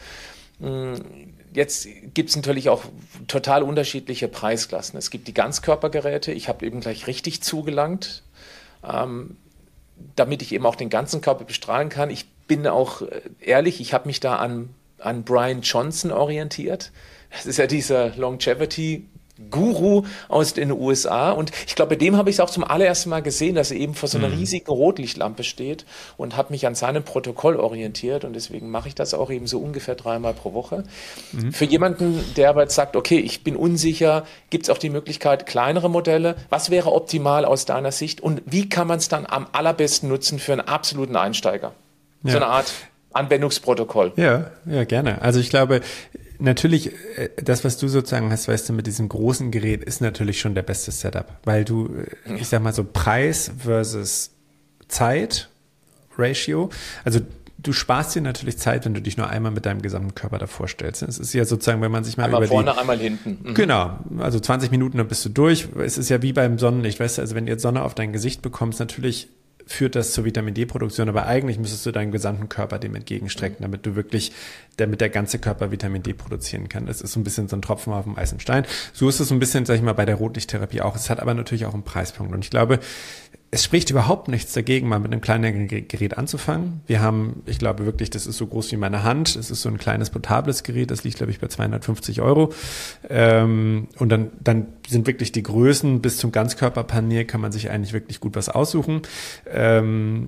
Speaker 1: Jetzt gibt es natürlich auch total unterschiedliche Preisklassen. Es gibt die Ganzkörpergeräte. Ich habe eben gleich richtig zugelangt, ähm, damit ich eben auch den ganzen Körper bestrahlen kann. Ich bin auch ehrlich, ich habe mich da an an Brian Johnson orientiert. Das ist ja dieser Longevity-Guru aus den U S A. Und ich glaube, bei dem habe ich es auch zum allerersten Mal gesehen, dass er eben vor so einer mhm. riesigen Rotlichtlampe steht und habe mich an seinem Protokoll orientiert. Und deswegen mache ich das auch eben so ungefähr dreimal pro Woche. Mhm. Für jemanden, der aber jetzt sagt, okay, ich bin unsicher, gibt es auch die Möglichkeit, kleinere Modelle. Was wäre optimal aus deiner Sicht? Und wie kann man es dann am allerbesten nutzen für einen absoluten Einsteiger? Ja. So eine Art Anwendungsprotokoll.
Speaker 2: Ja, ja, gerne. Also ich glaube, natürlich, das, was du sozusagen hast, weißt du, mit diesem großen Gerät, ist natürlich schon der beste Setup, weil du, ich sag mal so, Preis versus Zeit, Ratio, also du sparst dir natürlich Zeit, wenn du dich nur einmal mit deinem gesamten Körper davor stellst. Es ist ja sozusagen, wenn man sich mal
Speaker 1: einmal
Speaker 2: über
Speaker 1: vorne,
Speaker 2: die...
Speaker 1: einmal hinten. Mhm.
Speaker 2: Genau, also zwanzig Minuten, dann bist du durch. Es ist ja wie beim Sonnenlicht, weißt du, also wenn du jetzt Sonne auf dein Gesicht bekommst, natürlich führt das zur Vitamin-D-Produktion, aber eigentlich müsstest du deinen gesamten Körper dem entgegenstrecken, damit du wirklich, damit der ganze Körper Vitamin D produzieren kann. Das ist so ein bisschen so ein Tropfen auf dem heißen Stein. So ist es so ein bisschen, sag ich mal, bei der Rotlichttherapie auch. Es hat aber natürlich auch einen Preispunkt. Und ich glaube, es spricht überhaupt nichts dagegen, mal mit einem kleinen Gerät anzufangen. Wir haben, ich glaube wirklich, das ist so groß wie meine Hand. Es ist so ein kleines portables Gerät, das liegt, glaube ich, bei zweihundertfünfzig Euro. Ähm, und dann, dann sind wirklich die Größen bis zum Ganzkörperpanel, kann man sich eigentlich wirklich gut was aussuchen. Ähm,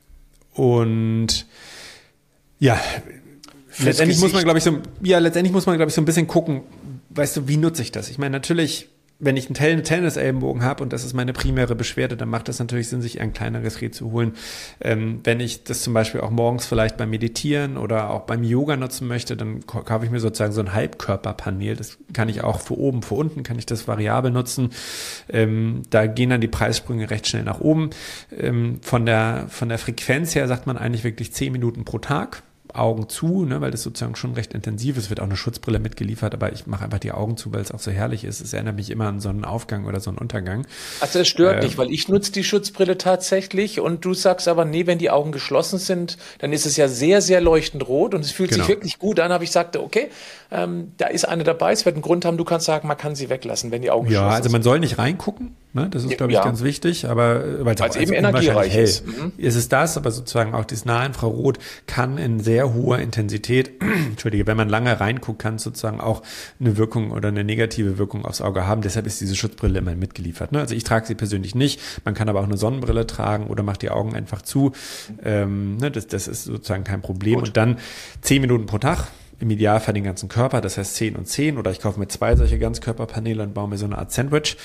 Speaker 2: und ja, letztendlich muss man, glaube ich, so, ja, letztendlich muss man, glaube ich, so ein bisschen gucken, weißt du, wie nutze ich das? Ich meine, natürlich, wenn ich einen Tennis-Ellenbogen habe und das ist meine primäre Beschwerde, dann macht das natürlich Sinn, sich ein kleineres Gerät zu holen. Ähm, wenn ich das zum Beispiel auch morgens vielleicht beim Meditieren oder auch beim Yoga nutzen möchte, dann kaufe ich mir sozusagen so ein Halbkörperpanel. Das kann ich auch für oben, für unten kann ich das variabel nutzen. Ähm, da gehen dann die Preissprünge recht schnell nach oben. Ähm, von der, von der Frequenz her sagt man eigentlich wirklich zehn Minuten pro Tag. Augen zu, ne, weil das sozusagen schon recht intensiv ist. Es wird auch eine Schutzbrille mitgeliefert, aber ich mache einfach die Augen zu, weil es auch so herrlich ist. Es erinnert mich immer an so einen Aufgang oder so einen Untergang.
Speaker 1: Also es stört
Speaker 2: äh,
Speaker 1: dich, weil ich nutze die Schutzbrille tatsächlich und du sagst aber, nee, wenn die Augen geschlossen sind, dann ist es ja sehr, sehr leuchtend rot und es fühlt
Speaker 2: Genau.
Speaker 1: sich wirklich gut an. Aber ich sagte, okay, ähm, da ist eine dabei, es wird einen Grund haben, du kannst sagen, man kann sie weglassen, wenn die Augen
Speaker 2: Ja,
Speaker 1: geschlossen
Speaker 2: also man soll nicht reingucken, ne? Das ist, glaube ich,
Speaker 1: Ja.
Speaker 2: ganz wichtig, aber weil es
Speaker 1: Weil es eben energiereich
Speaker 2: hell
Speaker 1: ist. Mhm.
Speaker 2: ist es das, aber sozusagen auch das Nahinfrarot kann in sehr hoher Intensität, Entschuldige, wenn man lange reinguckt, kann es sozusagen auch eine Wirkung oder eine negative Wirkung aufs Auge haben. Deshalb ist diese Schutzbrille immer mitgeliefert. Ne? Also ich trage sie persönlich nicht. Man kann aber auch eine Sonnenbrille tragen oder macht die Augen einfach zu. Ähm, ne? das, das ist sozusagen kein Problem.
Speaker 1: Gut.
Speaker 2: Und dann zehn Minuten pro Tag. Im Idealfall den ganzen Körper, das heißt zehn und zehn, oder ich kaufe mir zwei solche Ganzkörperpaneele und baue mir so eine Art Sandwich.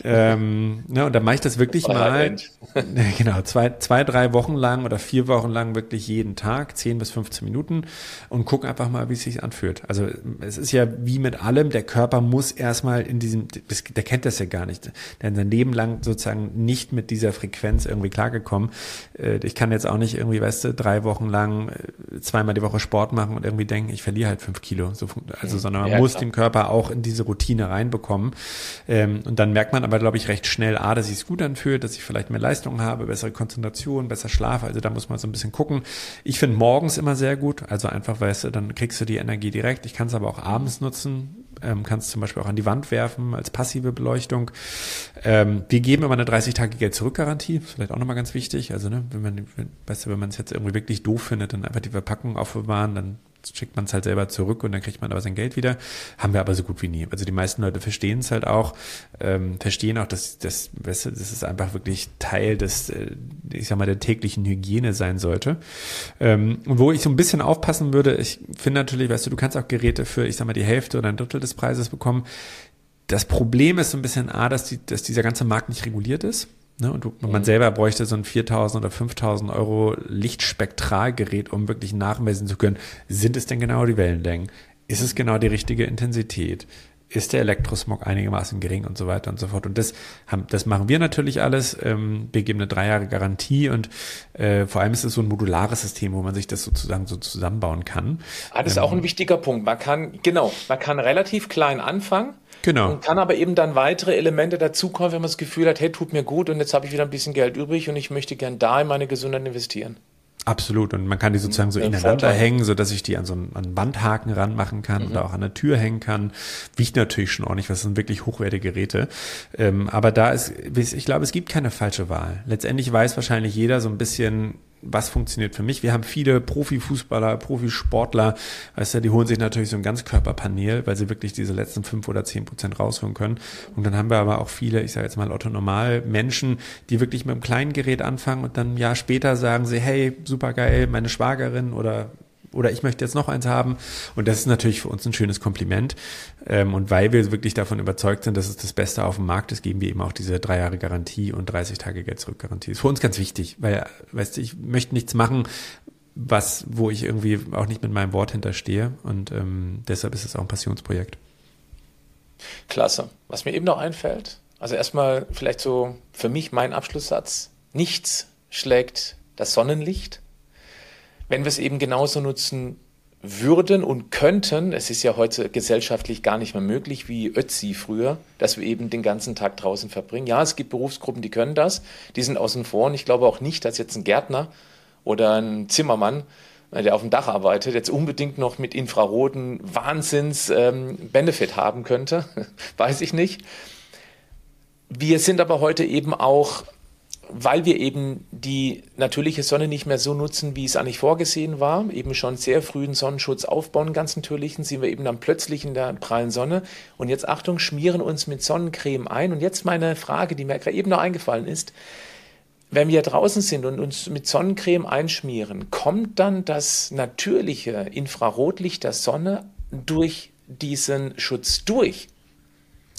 Speaker 2: ähm, ne, und dann mache ich das wirklich
Speaker 1: Oder
Speaker 2: mal,
Speaker 1: Halbend.
Speaker 2: genau, zwei, zwei, drei Wochen lang oder vier Wochen lang wirklich jeden Tag, zehn bis fünfzehn Minuten und gucke einfach mal, wie es sich anfühlt. Also es ist ja wie mit allem, der Körper muss erstmal in diesem, der kennt das ja gar nicht, der ist sein Leben lang sozusagen nicht mit dieser Frequenz irgendwie klargekommen. Ich kann jetzt auch nicht irgendwie, weißt du, drei Wochen lang zweimal die Woche Sport machen und irgendwie denken, ich verliere halt fünf Kilo, so, also, sondern man
Speaker 1: Ja,
Speaker 2: muss
Speaker 1: klar.
Speaker 2: den Körper auch in diese Routine reinbekommen. Ähm, und dann merkt man aber, glaube ich, recht schnell, A, dass sich es gut anfühlt, dass ich vielleicht mehr Leistung habe, bessere Konzentration, besser Schlaf. Also da muss man so ein bisschen gucken. Ich finde morgens immer sehr gut, also einfach, weißt du, dann kriegst du die Energie direkt. Ich kann es aber auch abends nutzen, ähm, kannst zum Beispiel auch an die Wand werfen als passive Beleuchtung. Ähm, wir geben immer eine dreißig-Tage-Geld-Zurück-Garantie, ist vielleicht auch nochmal ganz wichtig. Also, ne, wenn man, wenn, weißt du, wenn man es jetzt irgendwie wirklich doof findet, dann einfach die Verpackung aufbewahren, dann schickt man es halt selber zurück und dann kriegt man aber sein Geld wieder. Haben wir aber so gut wie nie. Also die meisten Leute verstehen es halt auch, ähm, verstehen auch, dass das, weißt du, das ist einfach wirklich Teil des, äh, ich sag mal, der täglichen Hygiene sein sollte. Ähm, und wo ich so ein bisschen aufpassen würde, ich finde natürlich, weißt du, du kannst auch Geräte für, ich sag mal, die Hälfte oder ein Drittel des Preises bekommen. Das Problem ist so ein bisschen A, dass, die, dass dieser ganze Markt nicht reguliert ist. Ne, und du, man selber bräuchte so ein viertausend oder fünftausend Euro Lichtspektralgerät, um wirklich nachmessen zu können, sind es denn genau die Wellenlängen? Ist es genau die richtige Intensität? Ist der Elektrosmog einigermaßen gering und so weiter und so fort? Und das haben, das machen wir natürlich alles. Ähm, wir geben eine drei Jahre Garantie und äh, vor allem ist es so ein modulares System, wo man sich das sozusagen so zusammenbauen kann.
Speaker 1: Ah, das ist
Speaker 2: ähm,
Speaker 1: auch ein wichtiger Punkt. Man kann, genau, man kann relativ klein anfangen.
Speaker 2: Genau.
Speaker 1: Und kann aber eben dann weitere Elemente dazukommen, wenn man das Gefühl hat, hey, tut mir gut und jetzt habe ich wieder ein bisschen Geld übrig und ich möchte gern da in meine Gesundheit investieren.
Speaker 2: Absolut. Und man kann die sozusagen so
Speaker 1: Ja,
Speaker 2: ineinander
Speaker 1: Vorteil.
Speaker 2: hängen, so dass ich die an so einen, an einen Wandhaken ranmachen kann oder auch an der Tür hängen kann. Wiegt natürlich schon ordentlich, das sind wirklich hochwertige Geräte. Ähm, aber da ist, ich glaube, es gibt keine falsche Wahl. Letztendlich weiß wahrscheinlich jeder so ein bisschen, was funktioniert für mich. Wir haben viele Profifußballer, Profisportler, weißt du, die holen sich natürlich so ein Ganzkörperpanel, weil sie wirklich diese letzten fünf oder zehn Prozent rausholen können. Und dann haben wir aber auch viele, ich sage jetzt mal Otto-Normal-Menschen, die wirklich mit einem kleinen Gerät anfangen und dann ein Jahr später sagen sie, hey, super geil, meine Schwagerin oder oder ich möchte jetzt noch eins haben. Und das ist natürlich für uns ein schönes Kompliment. Und weil wir wirklich davon überzeugt sind, dass es das Beste auf dem Markt ist, geben wir eben auch diese drei Jahre Garantie und dreißig Tage Geld-Zurück-Garantie. Ist für uns ganz wichtig, weil, weißt du, ich möchte nichts machen, was, wo ich irgendwie auch nicht mit meinem Wort hinterstehe. Und ähm, deshalb ist es auch ein Passionsprojekt.
Speaker 1: Klasse. Was mir eben noch einfällt, also erstmal vielleicht so für mich mein Abschlusssatz, nichts schlägt das Sonnenlicht. Wenn wir es eben genauso nutzen würden und könnten, es ist ja heute gesellschaftlich gar nicht mehr möglich, wie Ötzi früher, dass wir eben den ganzen Tag draußen verbringen. Ja, es gibt Berufsgruppen, die können das, die sind außen vor und ich glaube auch nicht, dass jetzt ein Gärtner oder ein Zimmermann, der auf dem Dach arbeitet, jetzt unbedingt noch mit Infraroten Wahnsinns-Benefit ähm, haben könnte, weiß ich nicht. Wir sind aber heute eben auch, weil wir eben die natürliche Sonne nicht mehr so nutzen, wie es eigentlich vorgesehen war, eben schon sehr frühen Sonnenschutz aufbauen, ganz natürlichen, sind wir eben dann plötzlich in der prallen Sonne. Und jetzt, Achtung, schmieren uns mit Sonnencreme ein. Und jetzt meine Frage, die mir gerade eben noch eingefallen ist, wenn wir draußen sind und uns mit Sonnencreme einschmieren, kommt dann das natürliche Infrarotlicht der Sonne durch diesen Schutz durch?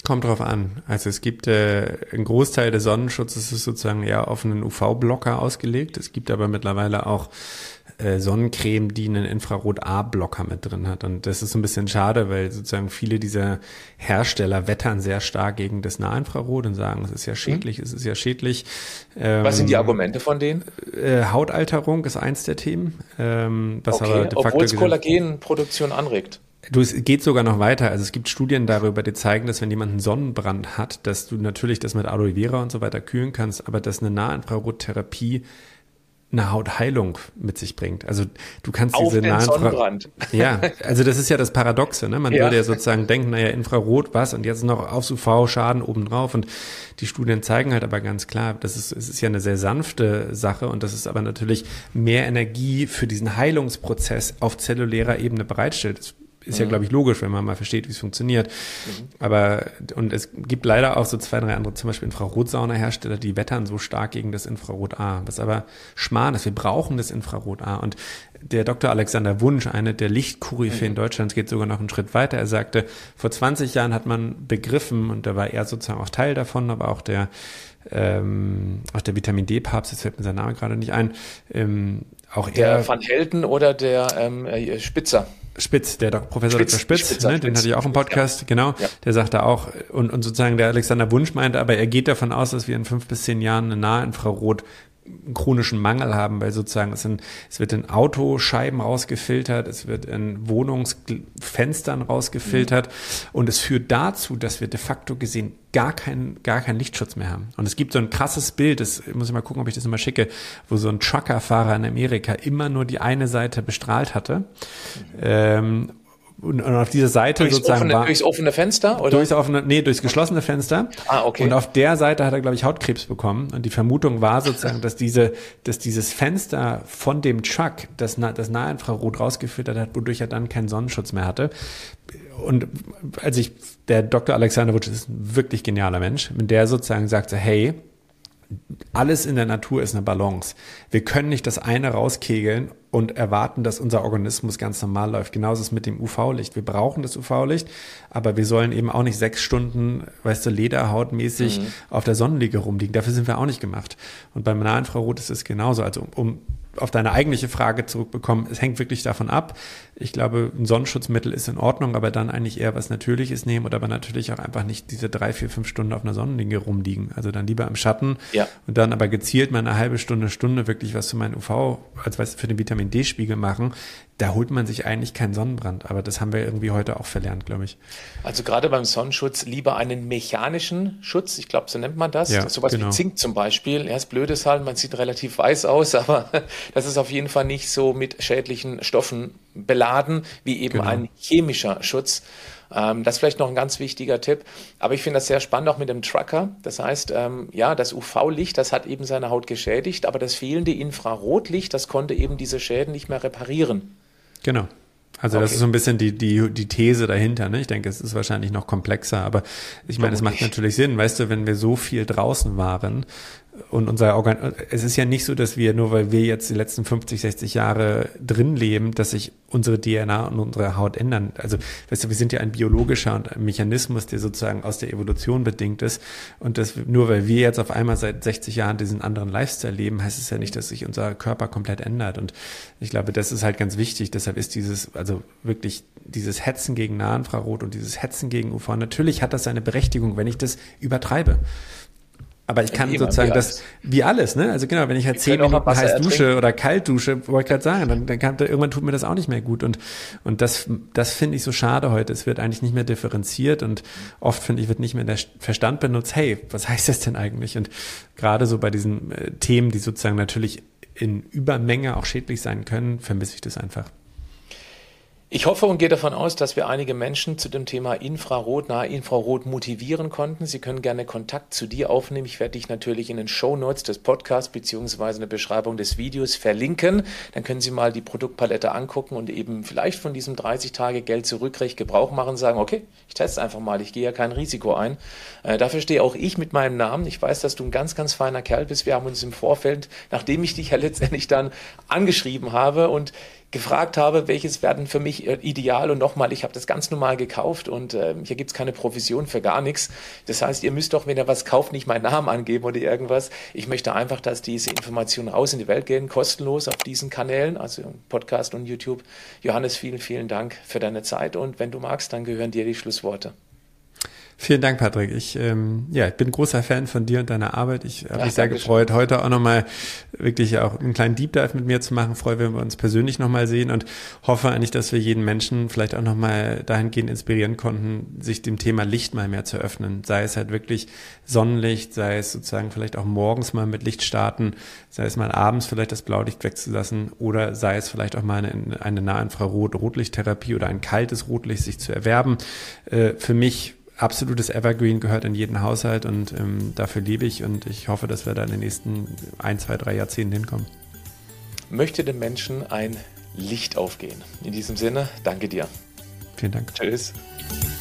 Speaker 2: Kommt drauf an. Also es gibt äh, ein Großteil des Sonnenschutzes ist sozusagen eher auf einen U V-Blocker ausgelegt. Es gibt aber mittlerweile auch äh, Sonnencreme, die einen Infrarot-A-Blocker mit drin hat. Und das ist so ein bisschen schade, weil sozusagen viele dieser Hersteller wettern sehr stark gegen das Nahinfrarot und sagen, es ist ja schädlich, mhm. es ist ja schädlich. Ähm,
Speaker 1: Was sind die Argumente von denen?
Speaker 2: Äh, Hautalterung ist eins der Themen. Ähm, was
Speaker 1: okay,
Speaker 2: aber de facto
Speaker 1: obwohl es Kollagenproduktion anregt.
Speaker 2: Du, es geht sogar noch weiter. Also es gibt Studien darüber, die zeigen, dass wenn jemand einen Sonnenbrand hat, dass du natürlich das mit Aloe Vera und so weiter kühlen kannst, aber dass eine Nahinfrarottherapie eine Hautheilung mit sich bringt. Also du kannst
Speaker 1: auf
Speaker 2: diese
Speaker 1: den Sonnenbrand.
Speaker 2: Ja, also das ist ja das Paradoxe, ne? Man ja. würde ja sozusagen denken, naja, Infrarot was und jetzt noch aufs U V-Schaden obendrauf und die Studien zeigen halt aber ganz klar, das ist, es ist ja eine sehr sanfte Sache und das ist aber natürlich mehr Energie für diesen Heilungsprozess auf zellulärer Ebene bereitstellt. Das ist ja, glaube ich, logisch, wenn man mal versteht, wie es funktioniert. Mhm. Aber, und es gibt leider auch so zwei, drei andere, zum Beispiel Infrarotsauna-Hersteller, die wettern so stark gegen das Infrarot-A. Was aber Schmarrn ist, wir brauchen das Infrarot-A. Und der Doktor Alexander Wunsch, eine der Lichtkoryphäen mhm. Deutschlands, geht sogar noch einen Schritt weiter. Er sagte, vor zwanzig Jahren hat man begriffen, und da war er sozusagen auch Teil davon, aber auch der, ähm, auch der Vitamin D-Papst, jetzt fällt mir sein Name gerade nicht ein, ähm, auch
Speaker 1: der
Speaker 2: er.
Speaker 1: Van Helden oder der ähm, Spitzer.
Speaker 2: Spitz, der Dok- Professor
Speaker 1: Spitz,
Speaker 2: Doktor Spitz,
Speaker 1: Spitzer,
Speaker 2: ne,
Speaker 1: Spitz,
Speaker 2: den hatte ich auch im Podcast,
Speaker 1: ja.
Speaker 2: genau,
Speaker 1: ja.
Speaker 2: der sagte auch, und, und sozusagen der Alexander Wunsch meinte, aber er geht davon aus, dass wir in fünf bis zehn Jahren eine Nahinfrarot chronischen Mangel haben, weil sozusagen es, in, es wird in Autoscheiben rausgefiltert, es wird in Wohnungsfenstern rausgefiltert mhm. und es führt dazu, dass wir de facto gesehen gar keinen gar keinen Lichtschutz mehr haben. Und es gibt so ein krasses Bild, das muss ich mal gucken, ob ich das immer schicke, wo so ein Truckerfahrer in Amerika immer nur die eine Seite bestrahlt hatte. Mhm. Ähm, Und, und auf dieser Seite
Speaker 1: durchs
Speaker 2: sozusagen
Speaker 1: offene,
Speaker 2: war...
Speaker 1: Durchs offene Fenster, oder?
Speaker 2: Durchs offene, nee, durchs geschlossene Fenster.
Speaker 1: Ah, okay.
Speaker 2: Und auf der Seite hat er, glaube ich, Hautkrebs bekommen. Und die Vermutung war sozusagen, dass diese, dass dieses Fenster von dem Truck das, das Nahinfrarot rausgefiltert hat, wodurch er dann keinen Sonnenschutz mehr hatte. Und als ich, der Doktor Alexander Wunsch ist ein wirklich genialer Mensch, wenn der sozusagen sagte, hey, alles in der Natur ist eine Balance. Wir können nicht das eine rauskegeln und erwarten, dass unser Organismus ganz normal läuft. Genauso ist es mit dem U V-Licht. Wir brauchen das U V-Licht, aber wir sollen eben auch nicht sechs Stunden, weißt du, lederhautmäßig mhm. auf der Sonnenliege rumliegen. Dafür sind wir auch nicht gemacht. Und beim Nahinfrarot ist es genauso. Also um, um auf deine eigentliche Frage zurückbekommen, es hängt wirklich davon ab. Ich glaube, ein Sonnenschutzmittel ist in Ordnung, aber dann eigentlich eher was Natürliches nehmen oder aber natürlich auch einfach nicht diese drei, vier, fünf Stunden auf einer Sonnenliege rumliegen. Also dann lieber im Schatten
Speaker 1: ja.
Speaker 2: und dann aber gezielt mal eine halbe Stunde, Stunde wirklich was zu meinem U V, als was für den Vitamin D-Spiegel machen. Da holt man sich eigentlich keinen Sonnenbrand. Aber das haben wir irgendwie heute auch verlernt, glaube ich.
Speaker 1: Also gerade beim Sonnenschutz lieber einen mechanischen Schutz. Ich glaube, so nennt man das.
Speaker 2: Ja,
Speaker 1: Sowas
Speaker 2: genau.
Speaker 1: wie Zink zum Beispiel. Ja, das Blöde ist halt, man sieht relativ weiß aus, aber das ist auf jeden Fall nicht so mit schädlichen Stoffen beladen, wie eben
Speaker 2: genau.
Speaker 1: ein chemischer Schutz. Ähm, das ist vielleicht noch ein ganz wichtiger Tipp. Aber ich finde das sehr spannend auch mit dem Trucker. Das heißt, ähm, ja, das U V-Licht, das hat eben seine Haut geschädigt, aber das fehlende Infrarotlicht, das konnte eben diese Schäden nicht mehr reparieren.
Speaker 2: Genau. Also okay. Das ist so ein bisschen die, die, die These dahinter. Ne? Ich denke, es ist wahrscheinlich noch komplexer, aber ich meine, es macht natürlich Sinn. Weißt du, wenn wir so viel draußen waren und unser Organ, es ist ja nicht so, dass wir, nur weil wir jetzt die letzten fünfzig, sechzig Jahre drin leben, dass sich unsere D N A und unsere Haut ändern. Also, weißt du, wir sind ja ein biologischer und ein Mechanismus, der sozusagen aus der Evolution bedingt ist. Und das, nur weil wir jetzt auf einmal seit sechzig Jahren diesen anderen Lifestyle leben, heißt es ja nicht, dass sich unser Körper komplett ändert. Und ich glaube, das ist halt ganz wichtig. Deshalb ist dieses, also wirklich dieses Hetzen gegen Nahinfrarot und dieses Hetzen gegen U V, natürlich hat das seine Berechtigung, wenn ich das übertreibe. Aber ich kann ja, sozusagen wie das, wie alles, ne? Also genau, wenn ich halt zehn Minuten heiß dusche oder kalt dusche, wollte ich gerade sagen, dann, dann kann, irgendwann tut mir das auch nicht mehr gut. Und, und das, das finde ich so schade heute. Es wird eigentlich nicht mehr differenziert und oft, finde ich, wird nicht mehr der Verstand benutzt. Hey, was heißt das denn eigentlich? Und gerade so bei diesen äh, Themen, die sozusagen natürlich in Übermenge auch schädlich sein können, vermisse ich das einfach.
Speaker 1: Ich hoffe und gehe davon aus, dass wir einige Menschen zu dem Thema Infrarot, nahe Infrarot motivieren konnten. Sie können gerne Kontakt zu dir aufnehmen. Ich werde dich natürlich in den Shownotes des Podcasts beziehungsweise in der Beschreibung des Videos verlinken. Dann können Sie mal die Produktpalette angucken und eben vielleicht von diesem dreißig Tage Geld zurückrecht Gebrauch machen und sagen, okay, ich teste einfach mal, ich gehe ja kein Risiko ein. Äh, dafür stehe auch ich mit meinem Namen. Ich weiß, dass du ein ganz, ganz feiner Kerl bist. Wir haben uns im Vorfeld, nachdem ich dich ja letztendlich dann angeschrieben habe und gefragt habe, welches werden für mich ideal und nochmal, ich habe das ganz normal gekauft und äh, hier gibt es keine Provision für gar nichts. Das heißt, ihr müsst doch, wenn ihr was kauft, nicht meinen Namen angeben oder irgendwas. Ich möchte einfach, dass diese Informationen raus in die Welt gehen, kostenlos auf diesen Kanälen, also Podcast und YouTube. Johannes, vielen, vielen Dank für deine Zeit und wenn du magst, dann gehören dir die Schlussworte.
Speaker 2: Vielen Dank, Patrick. Ich, ähm, ja, ich bin großer Fan von dir und deiner Arbeit. Ich habe
Speaker 1: Ja,
Speaker 2: mich sehr
Speaker 1: danke
Speaker 2: gefreut,
Speaker 1: schön.
Speaker 2: heute auch nochmal wirklich auch einen kleinen Deep Dive mit mir zu machen. Freue, wenn wir uns persönlich nochmal sehen und hoffe eigentlich, dass wir jeden Menschen vielleicht auch nochmal dahingehend inspirieren konnten, sich dem Thema Licht mal mehr zu öffnen. Sei es halt wirklich Sonnenlicht, sei es sozusagen vielleicht auch morgens mal mit Licht starten, sei es mal abends vielleicht das Blaulicht wegzulassen oder sei es vielleicht auch mal eine, eine Nahinfrarot-Rotlichttherapie oder ein kaltes Rotlicht sich zu erwerben. Äh, für mich absolutes Evergreen, gehört in jeden Haushalt und ähm, dafür lebe ich und ich hoffe, dass wir da in den nächsten ein, zwei, drei Jahrzehnten hinkommen.
Speaker 1: Möchte dem Menschen ein Licht aufgehen. In diesem Sinne, danke dir.
Speaker 2: Vielen Dank.
Speaker 1: Tschüss.